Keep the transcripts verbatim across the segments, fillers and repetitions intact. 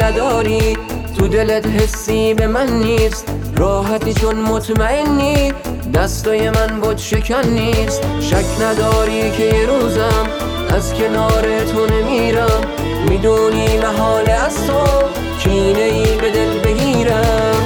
نداری، تو دلت حسی به من نیست، راحتی چون مطمئنی، دستای من بت شکن نیست. شک نداری که یه روزم از کنار تو نمیرم، میدونی محال از تو کینه ای به دل بگیرم.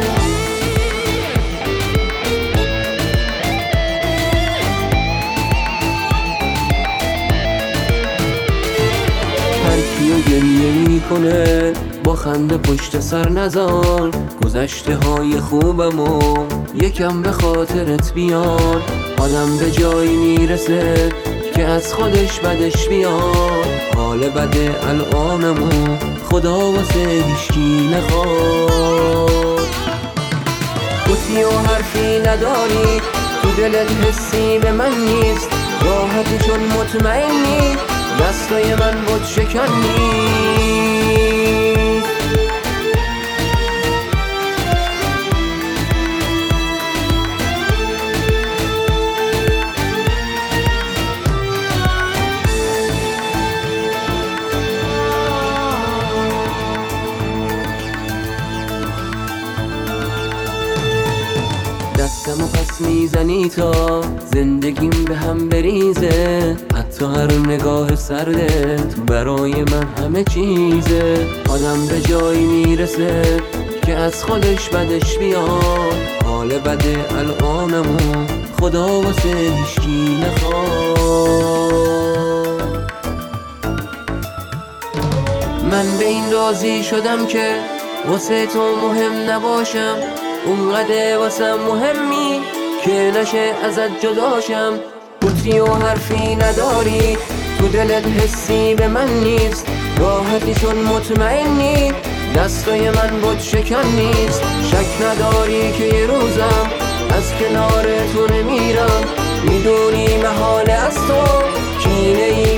هر کیو گریه میکنه با خنده پشت سر نزار، گذشته های خوبمو یکم به خاطرت بیار. آدم به جایی میرسه که از خودش بدش بیاد، حال بده الانمو خدا واسه هیچکی نخواد. گفتی و حرفی نداری، تو دلت حسی به من نیست، راحتی چون مطمئنی، دستای من بت شکن نیست. دستمو پس میزنی تا زندگیم به هم بریزه، حتی هر نگاه سردت برای من همه چیزه. آدم به جایی میرسه که از خودش بدش بیاد، حال بده الانمو خدا واسه هیچکی نخواد. من به این راضی شدم که واسه تو مهم نباشم، اونقدر واسم مهمی که نشه ازت جداشم. گفتی و حرفی نداری، تو دلت حسی به من نیست، راحتی چون مطمئنی، دستای من بت شکن نیست. شک نداری که یه روزم از کنار تو نمیرم، میدونی محال از تو کینه ای